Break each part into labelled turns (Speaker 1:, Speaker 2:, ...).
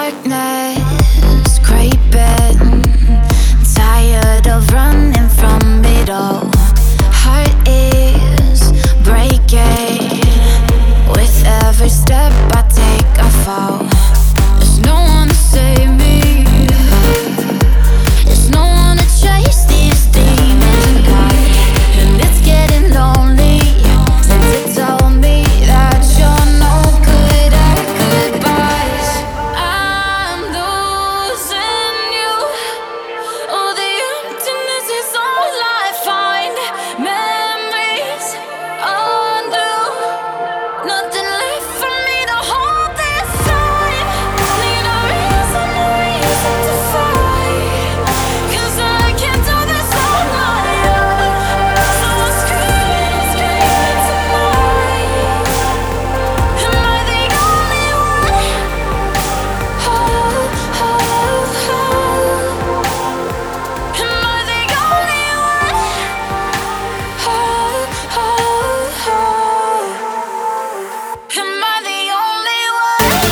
Speaker 1: Darkness creeping, tired of running from it all. Heart is breaking, with every step I take I fall. There's no one to save me, there's no one to chase these demons out. And it's getting lonely, since it told me that you're no good at goodbyes. I'm losing you, oh the emptiness is all I find. Memories undo, nothing left for me to hold this time. Need a reason to fight, 'cause I can't do this on my own. So I'm screaming tonight. Am I the only one? Oh, oh, oh. Am I the only one? Oh, oh, oh. Am I the only one?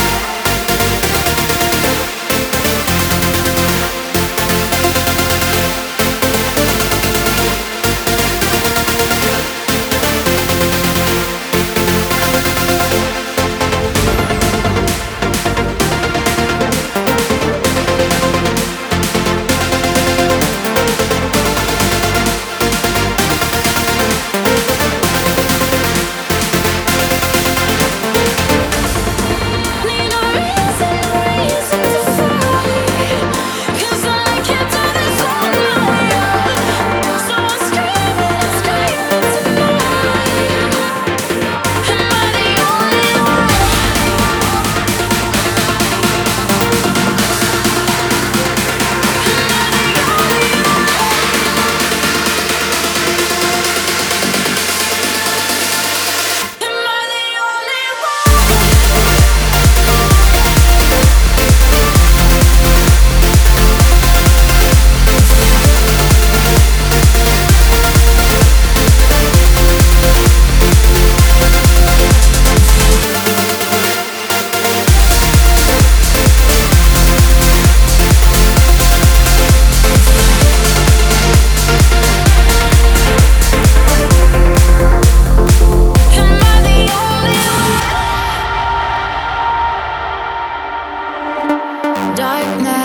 Speaker 1: Need a reason to fight, 'cause I can't do this on my own. So I'm screaming tonight. Am I the only one? Am I the only one? Am I the only one? Darkness